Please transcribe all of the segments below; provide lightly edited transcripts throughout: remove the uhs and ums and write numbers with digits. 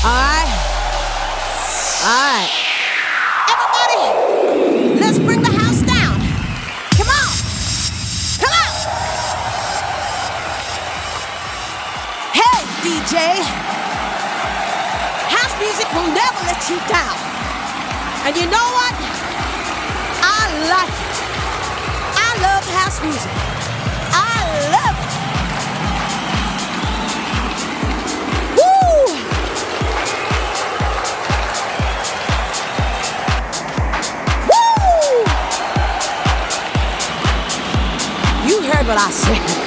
Alright, alright. Everybody, let's bring the house down. Come on, come on. Hey, DJ. House music will never let you down. And you know what? I like it. I love house music. I love it. Woo! Woo! You heard what I said.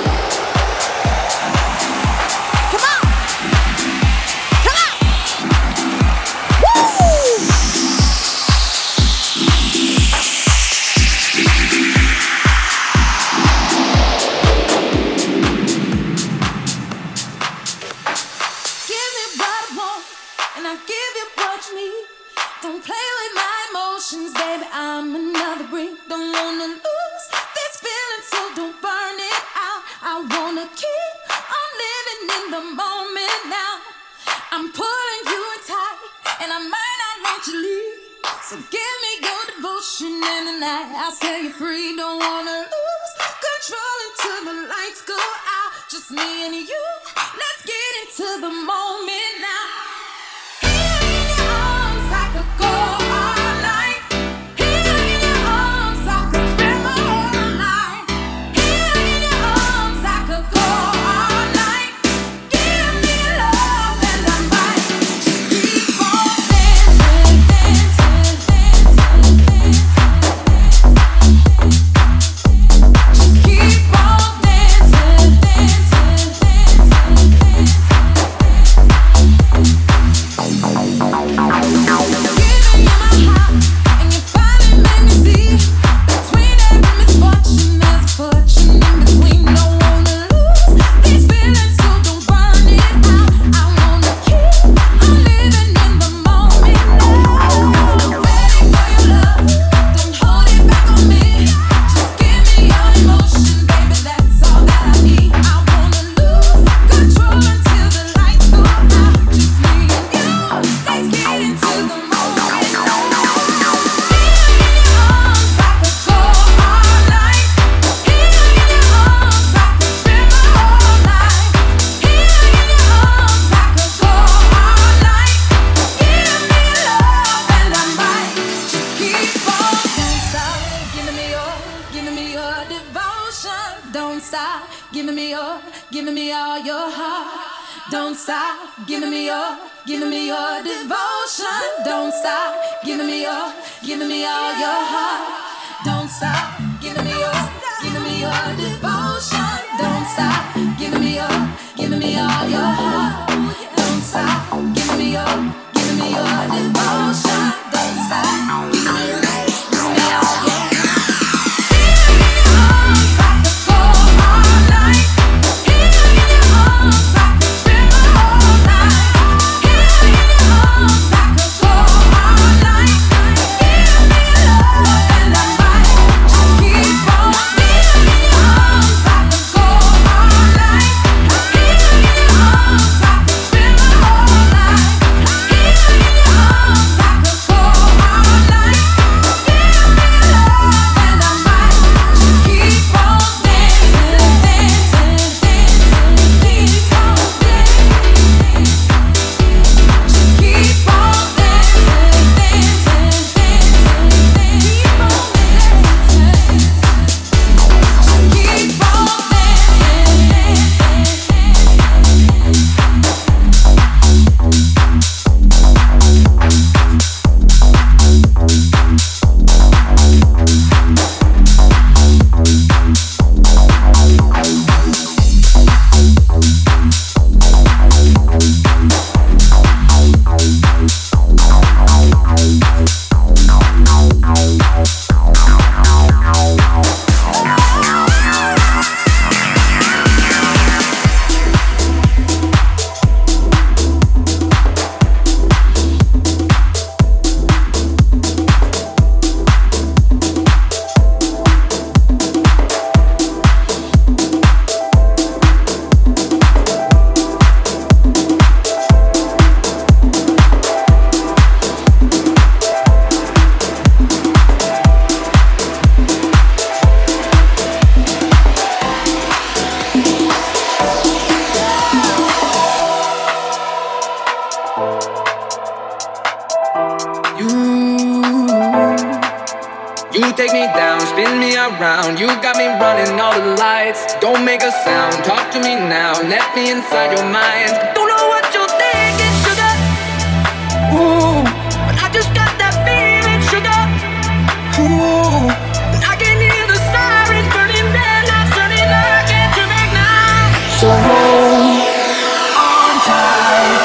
spin me around. You got me running all the lights. Don't make a sound, talk to me now. Let me inside your mind. Don't know what you're thinking, sugar. Ooh, but I just got that feeling, sugar. Ooh, and I can hear the sirens burning red lights turning. I can't turn back now. So hold on tight.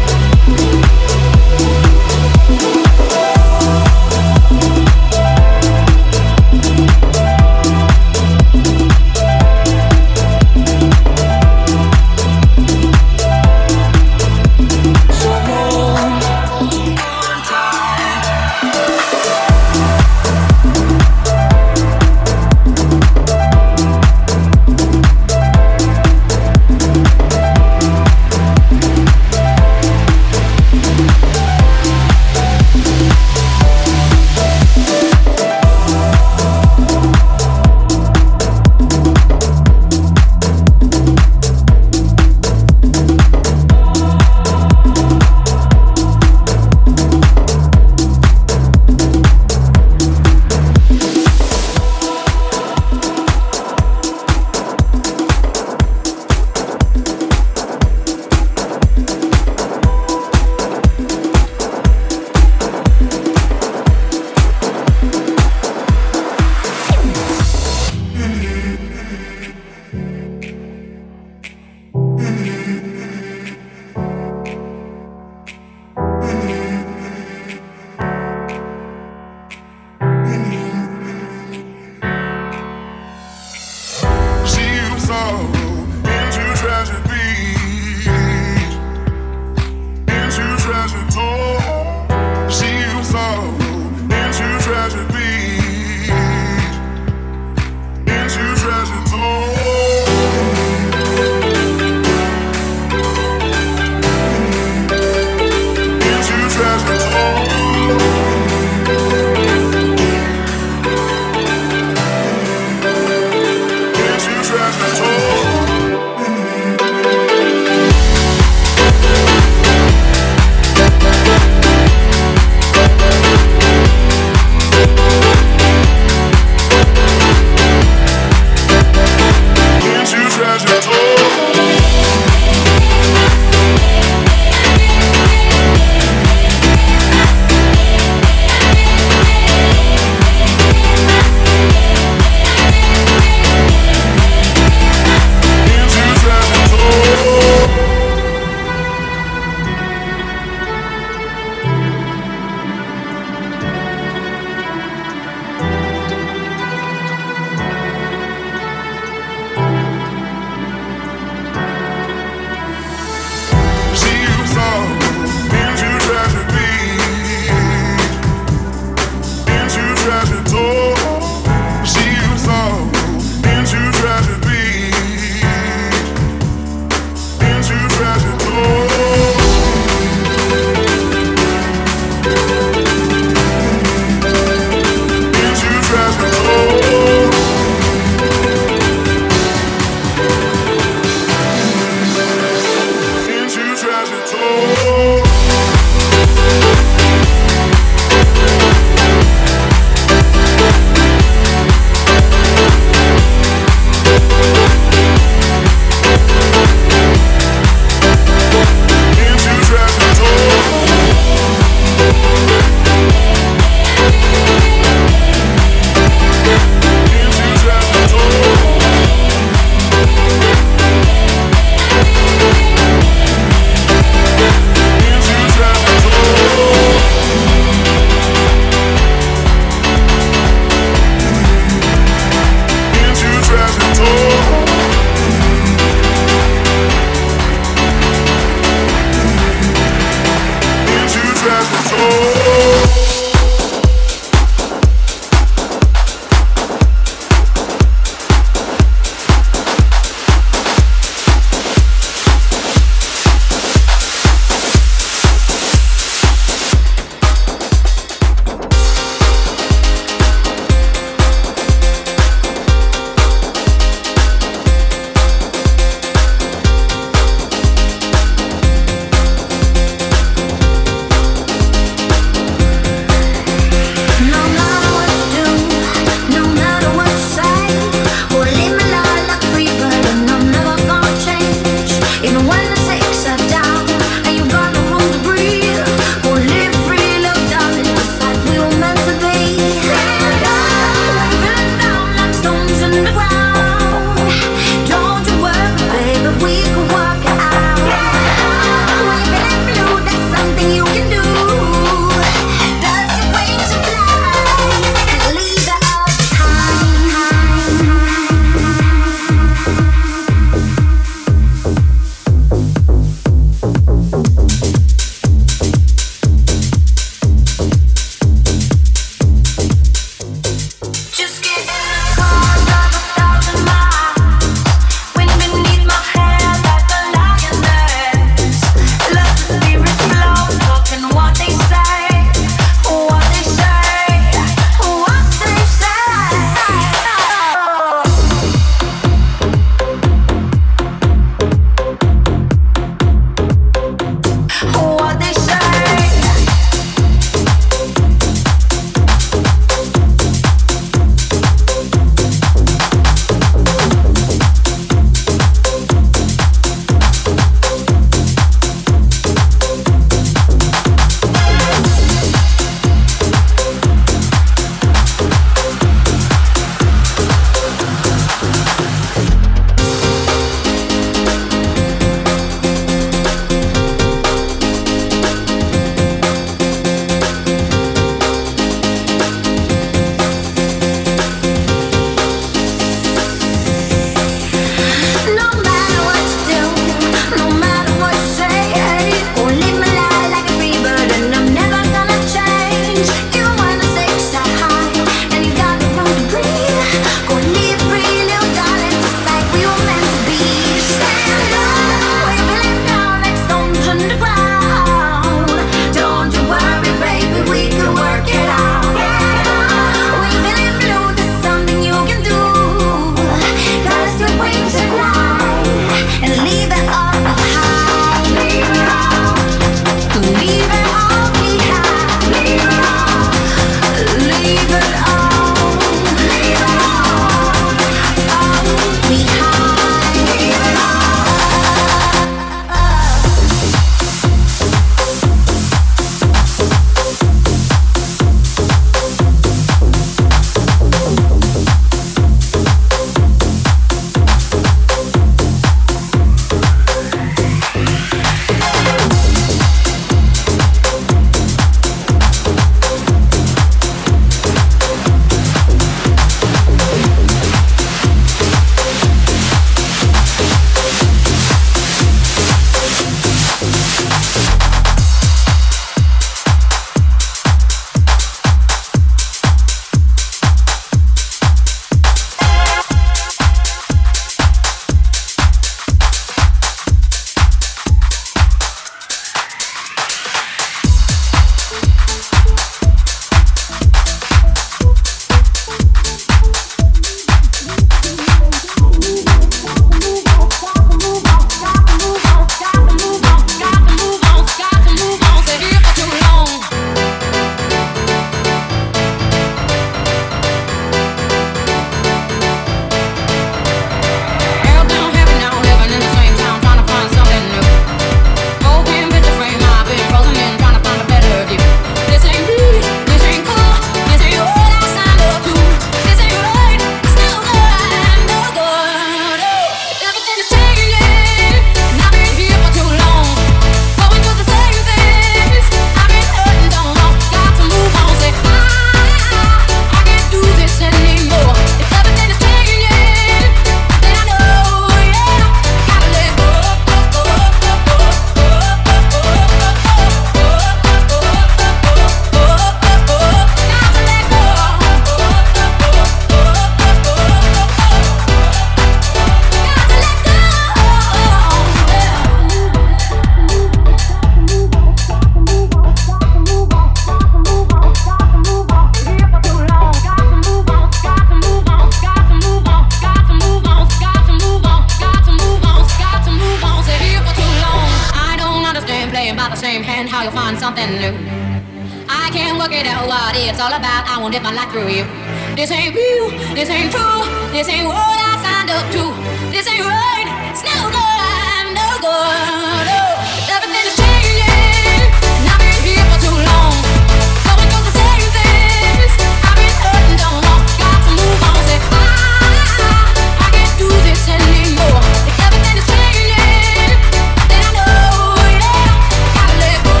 something new. I can't work it out what it's all about. I won't live my life through you. This ain't real, this ain't true, this ain't what I signed up to. This ain't right, it's no good, I'm no good. Oh, everything is changing, and I've been here for too long. Going through the same things, I've been hurting, don't want. Got to move on, say I can't do this anymore. If everything is changing, then I know, yeah, gotta let go.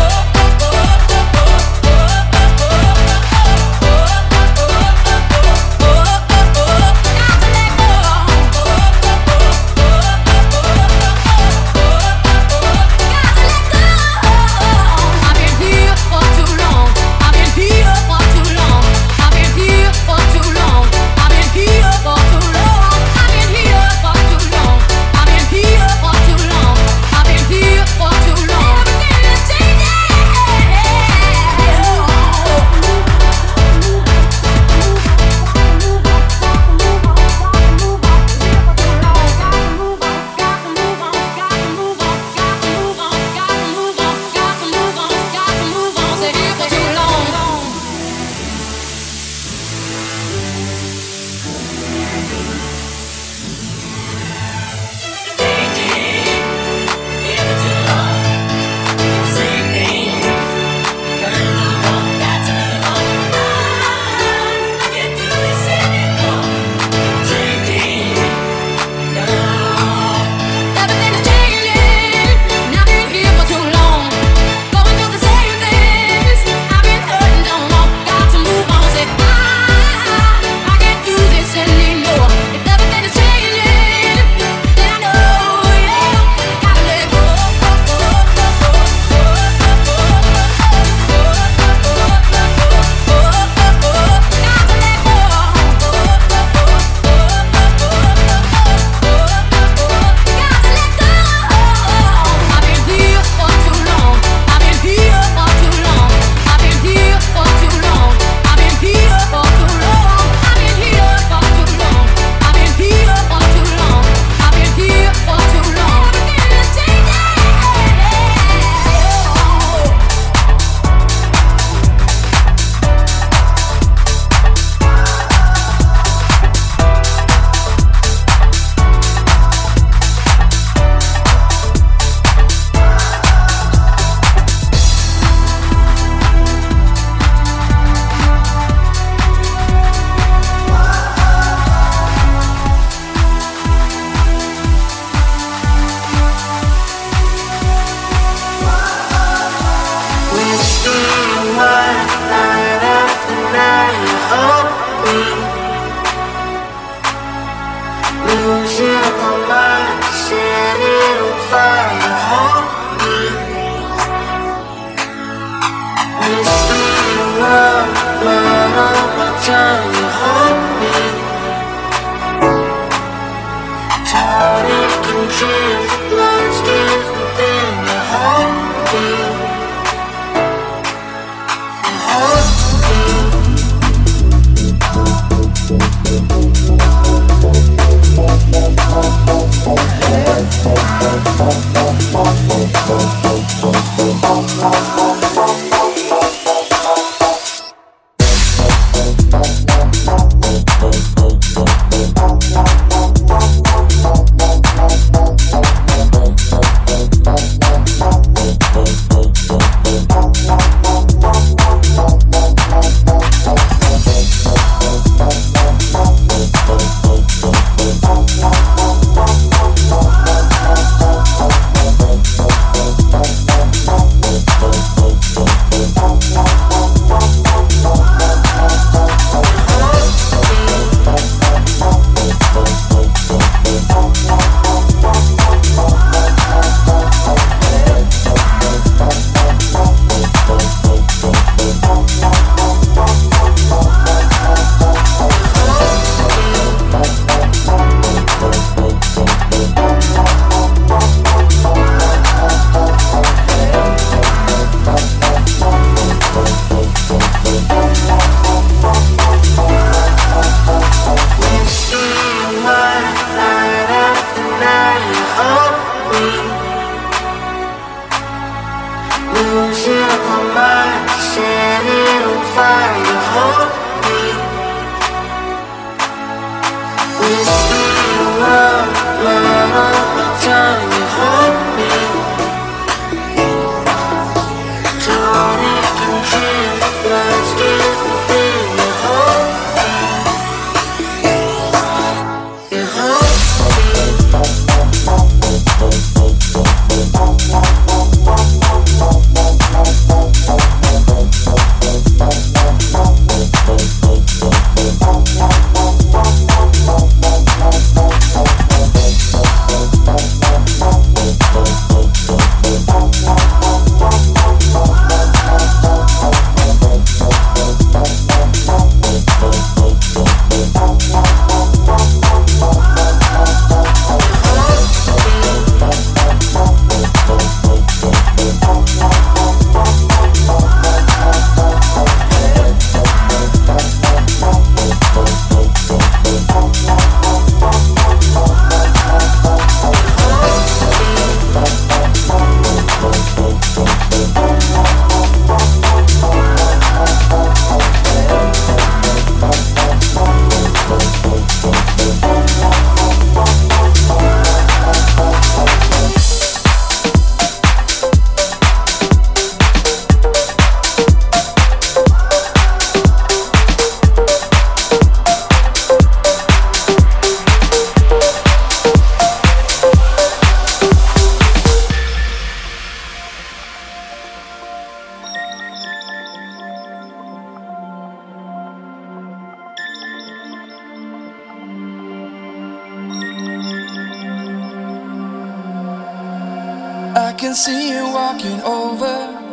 I can see you walking over,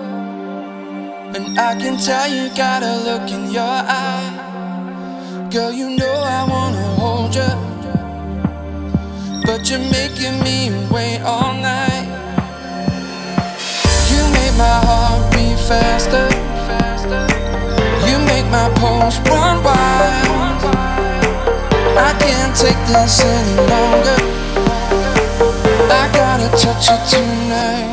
and I can tell you got a look in your eye. Girl, you know I wanna hold you, but you're making me wait all night. You make my heart beat faster, you make my pulse run wild. I can't take this any longer, I gotta touch you tonight.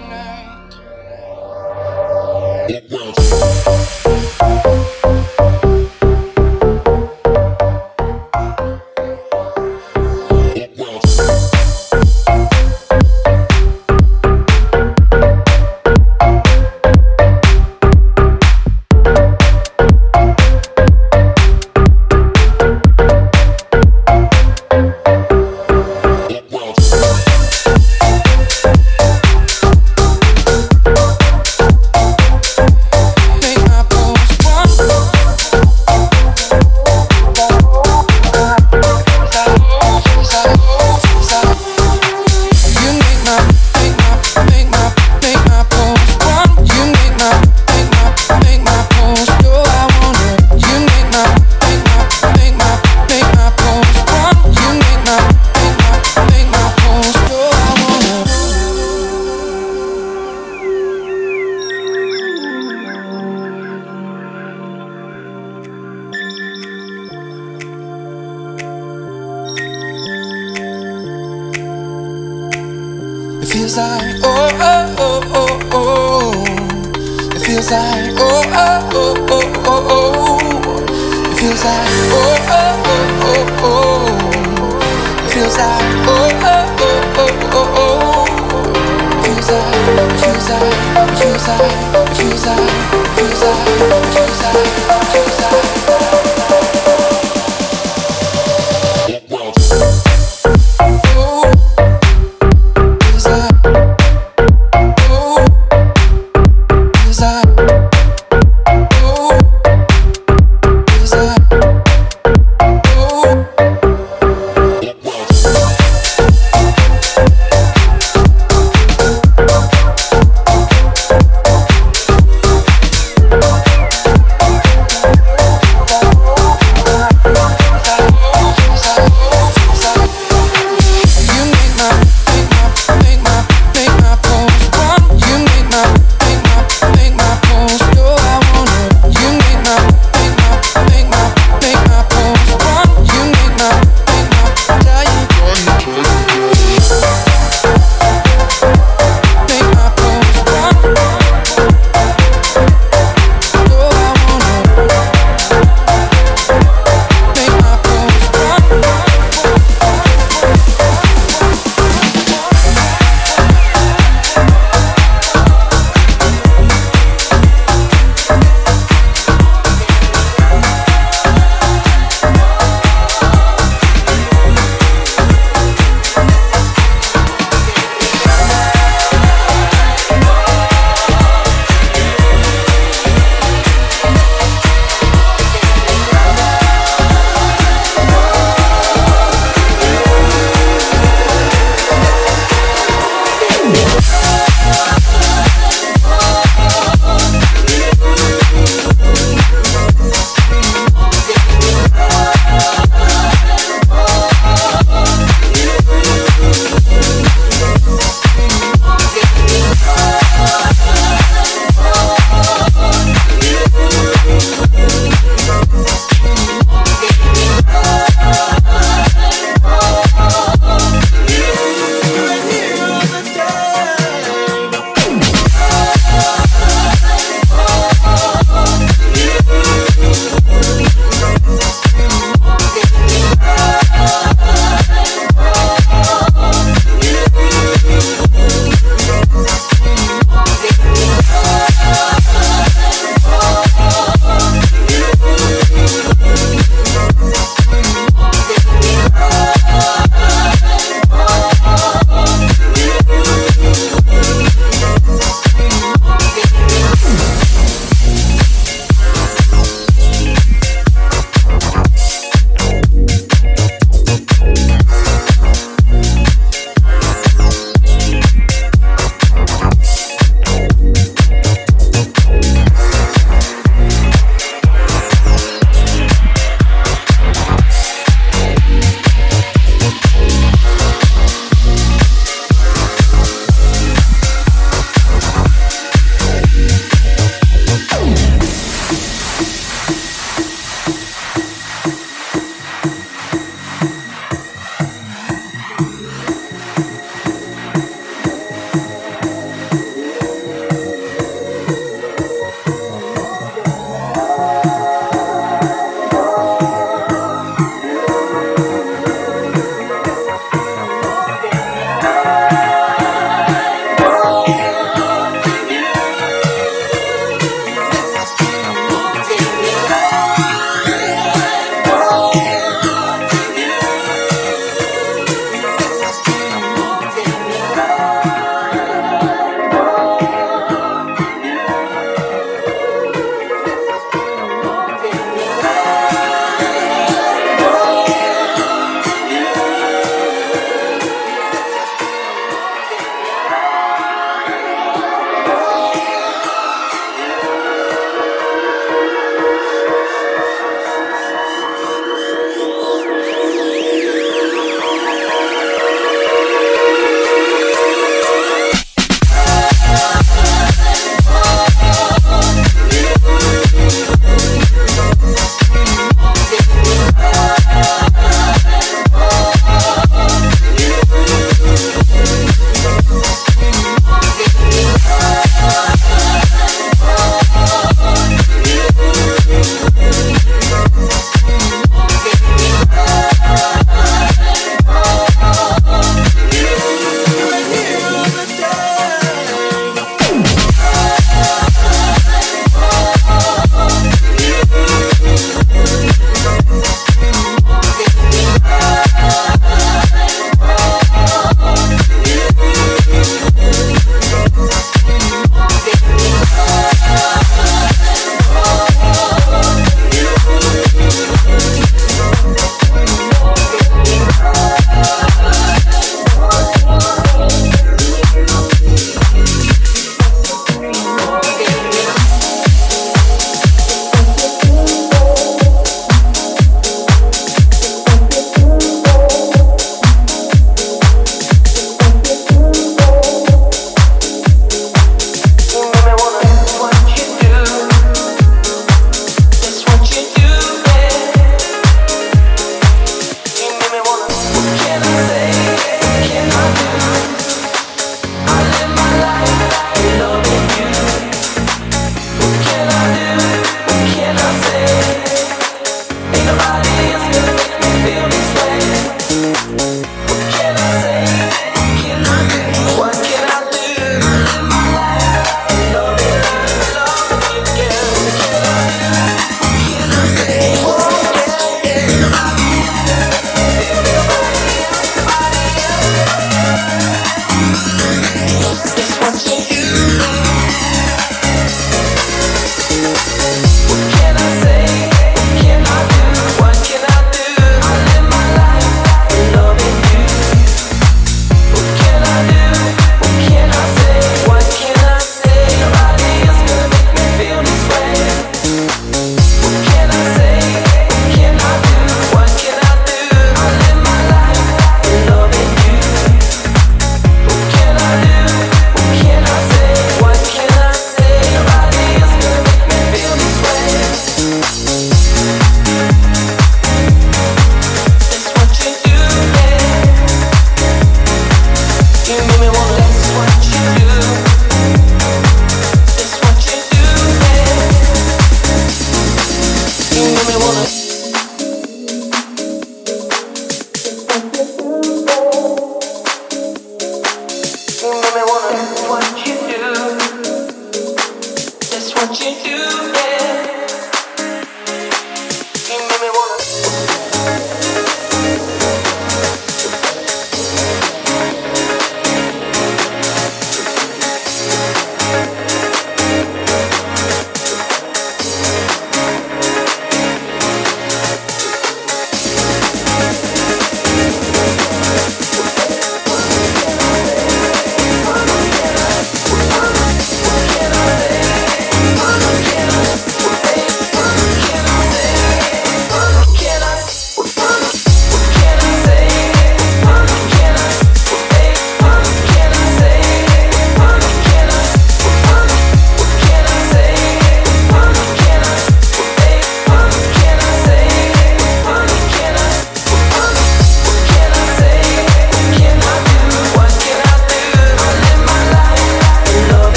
It feels like oh oh oh oh oh. It feels like oh oh oh oh oh oh. It feels like oh oh oh oh oh. It feels like oh oh oh oh oh oh. It feels like, it feels like, it feels like, it feels like, it feels like, it feels like, it feels like.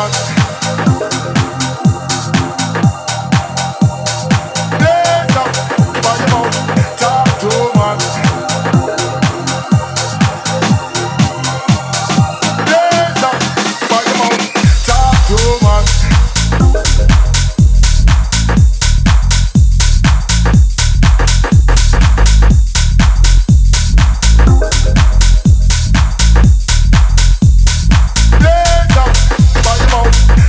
Blaze up by your mouth.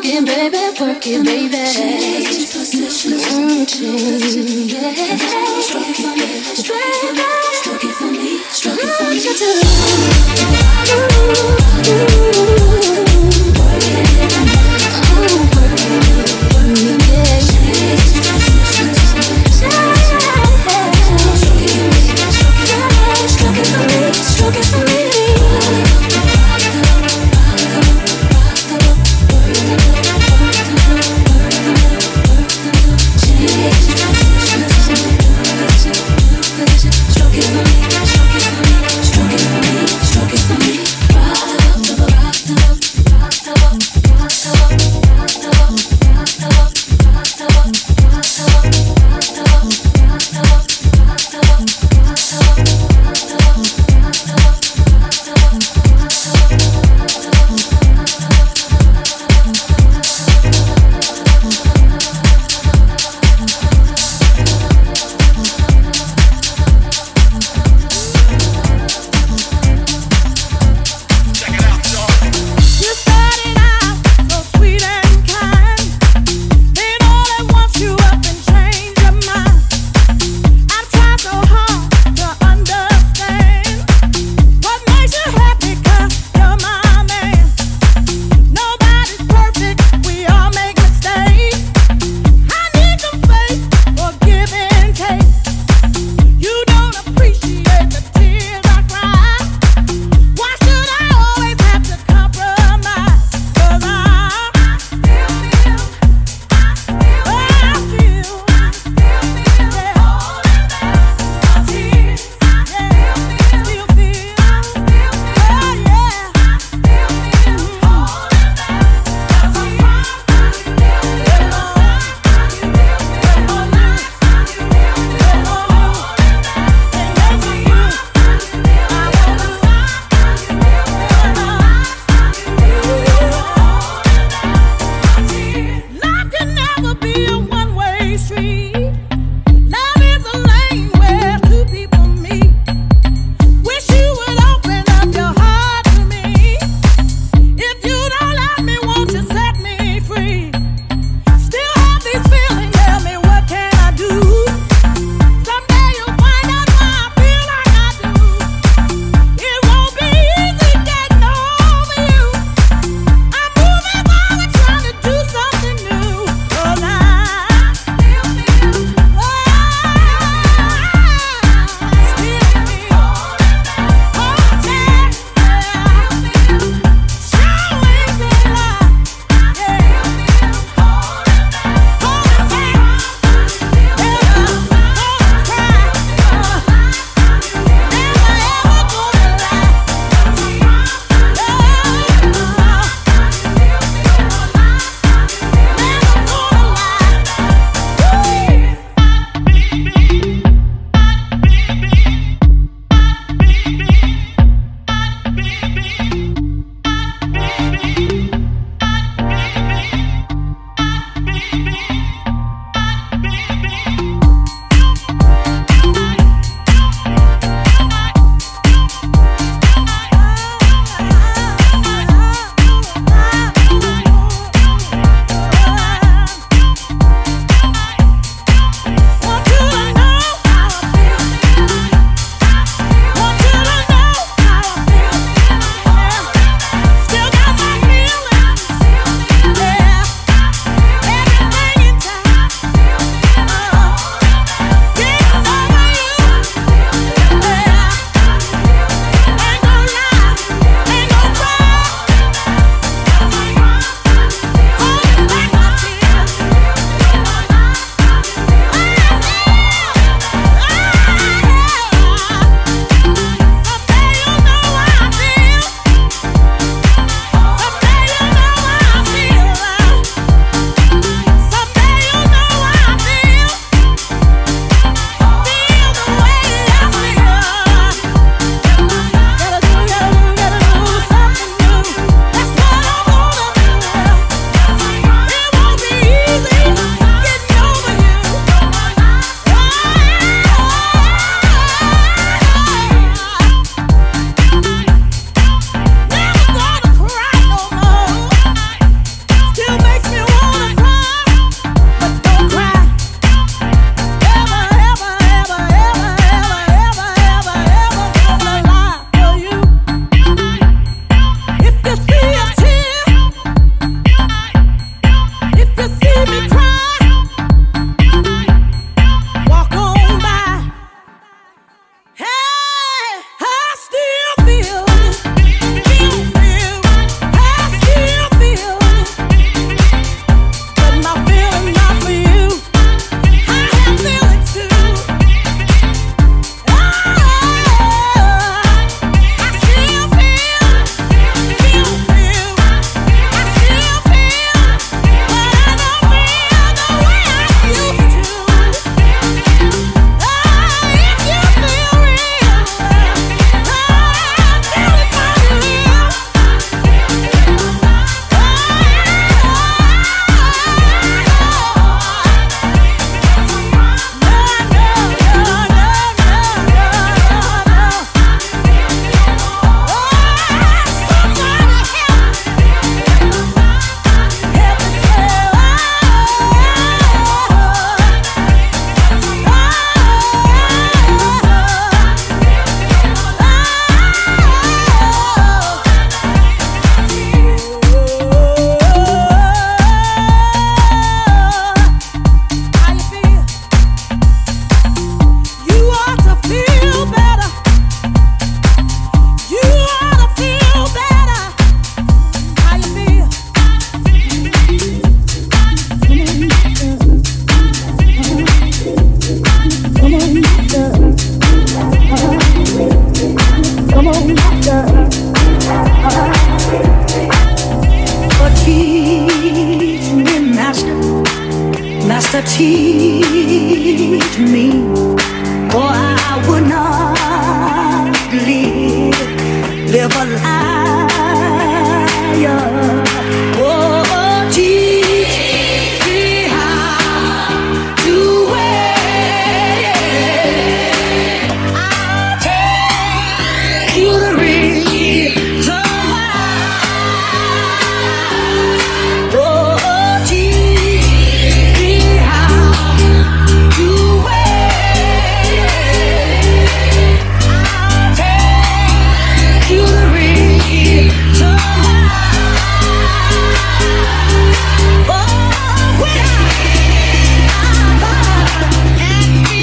work it, baby. Change positions. Change. Yeah. Stroke it for me. Stroke it for me. Stroke it for me. Stroke it for me. Stroke it for me. teach me, or I would not live a liar. Oh, teach me how to wait. I'll take you the reason why. Oh, teach me how to wait. I'll take you the reason why. Oh, when I'm at the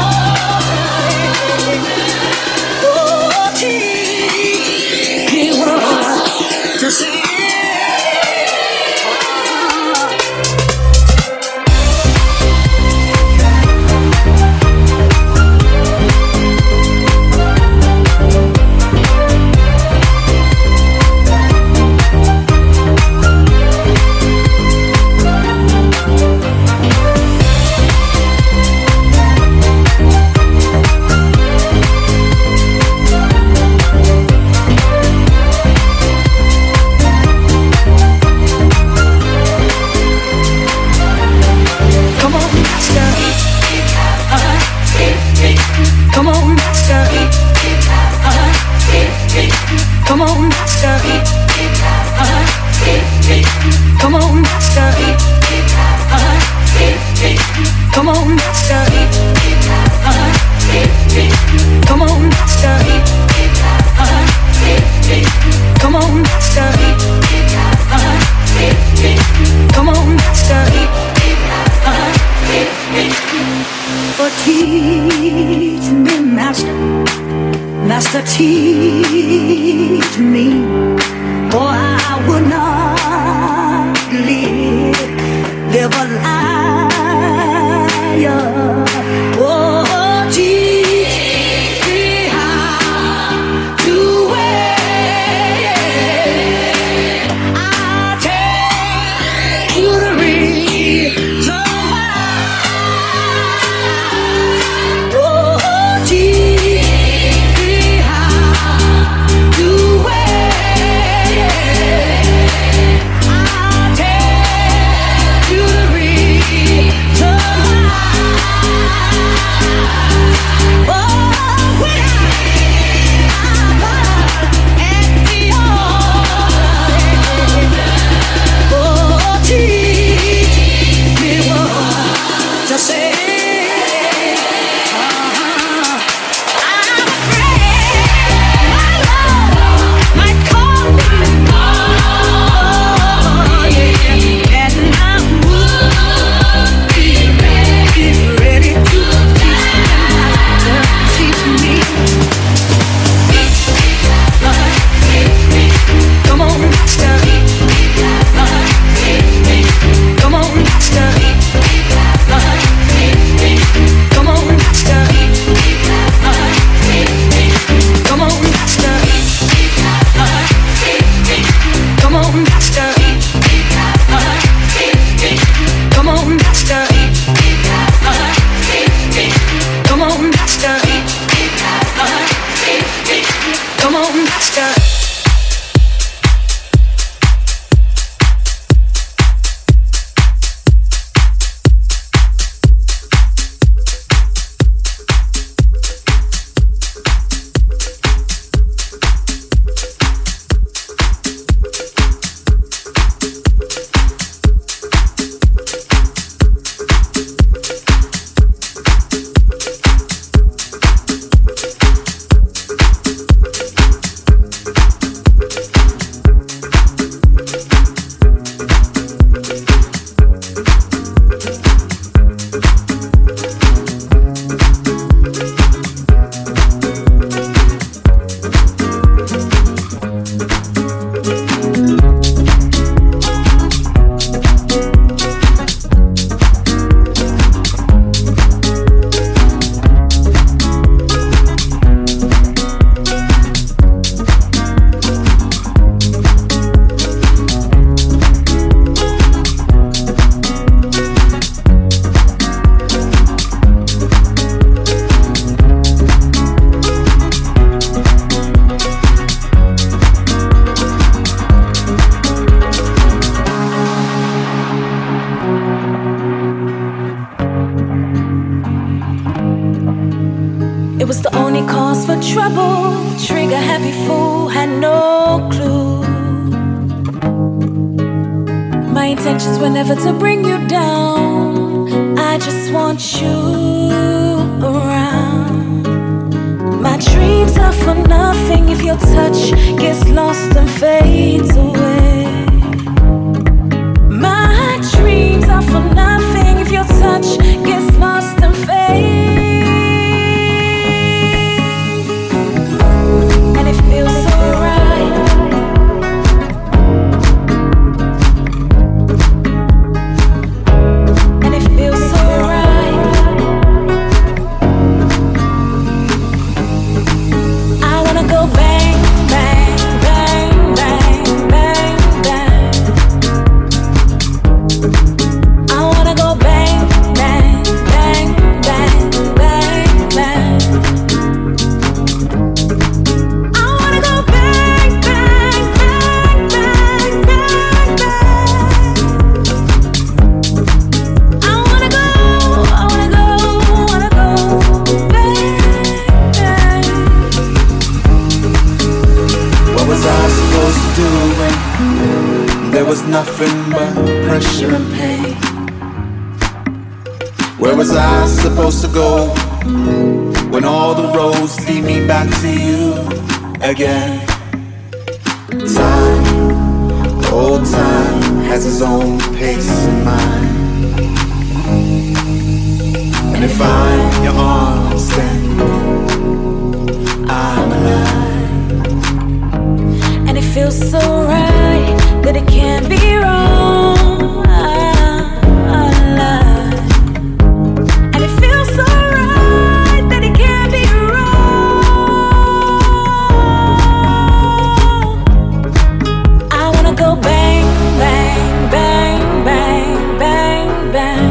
altar, oh, teach me what to say. Come on, master. Come on, master. Come on, master. Come on, master. Come on, master. Come on, master. Come on, master. Come on, master. Oh, teach me, master. Master, teach me, or I will not live a liar. Oh, teach me how to wait. I'll take you the reason why. Oh, teach me how trouble. Trigger happy fool had no clue. My intentions were never to bring you down. I just want you around. My dreams are for nothing if your touch gets lost and fades away. My dreams are for nothing if your touch gets lost and fades. And it feels so right. And it feels so right. I wanna go bang, bang, bang, bang, bang, bang. I wanna go bang, bang, bang, bang, bang, bang. I wanna go bang, bang, bang, bang, bang, bang. I wanna go bang, bang. What was I supposed to do when there was nothing but pressure and pain? Where was I supposed to go when all the roads lead me back to you again? Time, old time, has its own pace and mind. And if I'm your arms, then I'm alive. And it feels so right that it can't be wrong. And it feels so right that it can't be wrong. I wanna go bang, bang, bang, bang, bang, bang.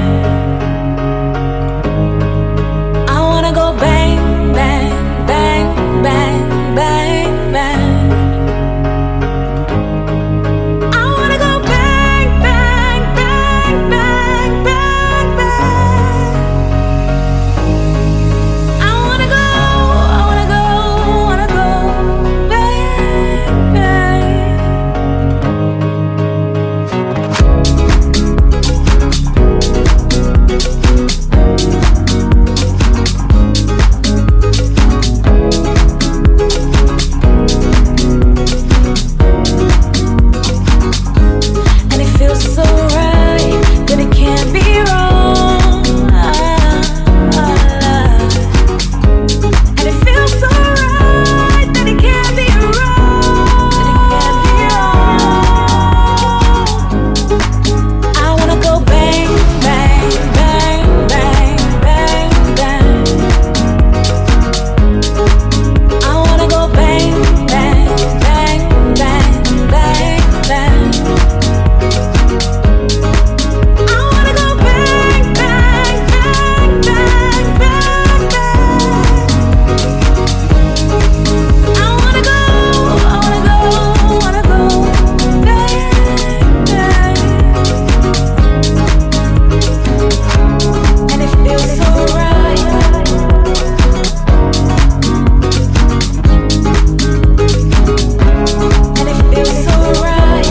I wanna go bang, bang, bang, bang, bang, bang. I wanna go bang, bang, bang, bang, bang, bang. I wanna go bang, bang. And it feels so right that it can't be wrong. And it feels so right that it can't be wrong. I wanna go bang, bang, bang, bang, bang, bang. I wanna go bang, bang, bang, bang, bang, bang. I wanna go bang, bang, bang, bang, bang, bang. I wanna go bang, bang. And it feels so right. And it feels so right.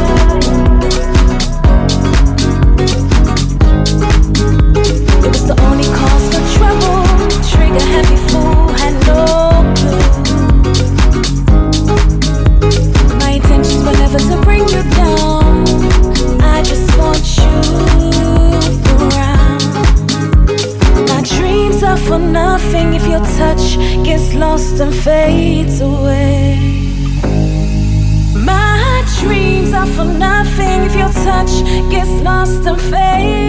It was the only cause for trouble. Trigger happy fool had no clue. My intentions were never to bring you down. I just want you around. My dreams are for nothing if your touch gets lost and fades away. My dreams are for nothing if your touch gets lost and fades.